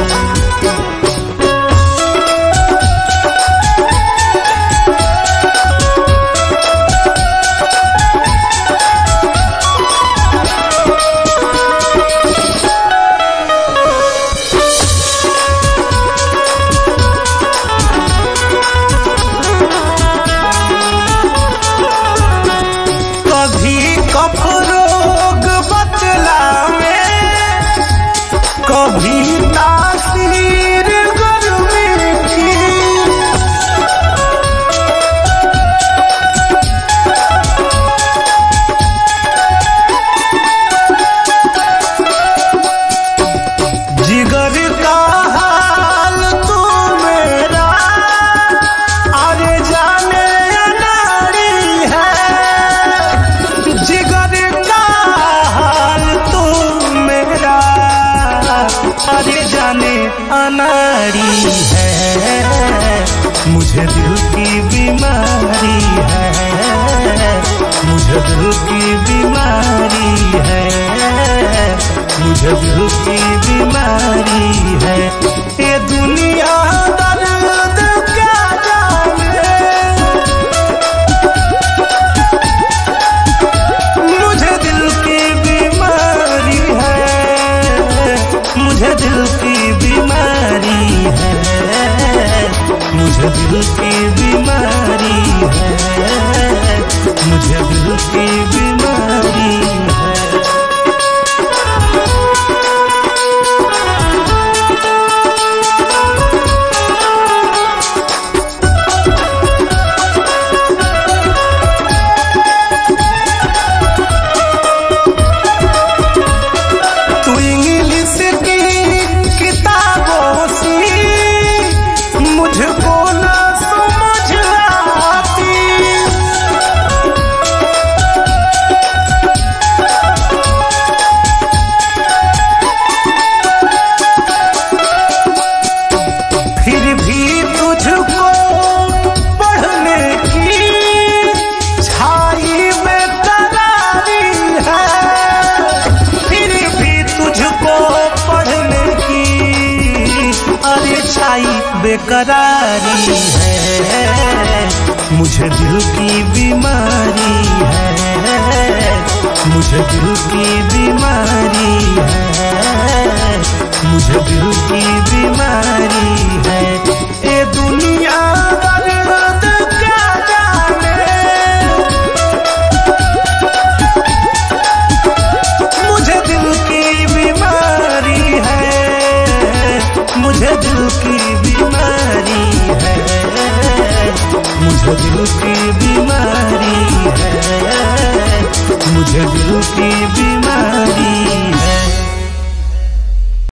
कभी तासीर गर्मी की, जिगर का हाल तू मेरा अरे जाने अनाड़ी है, जिगर का हाल तू मेरा अरे जाने अनाड़ी है, मुझे दिल की बीमारी है, मुझे दिल की बीमारी है, मुझे दिल की बीमारी है। ये दुनिया दर्द क्या जाने, मुझे दिल की बीमारी है, मुझे दिल की बीमारी है, मुझे दिल की बीमारी है, मुझे दिल की बीमारी है। बेकरारी है, मुझे दिल की बीमारी है, मुझे दिल की बीमारी है, मुझे दिल की बीमारी है। ये दुनिया दर्द क्या जाने, मुझे दिल की बीमारी है, मुझे दिल की बीमारी है, मुझे दिल की बीमारी है, मुझे दिल की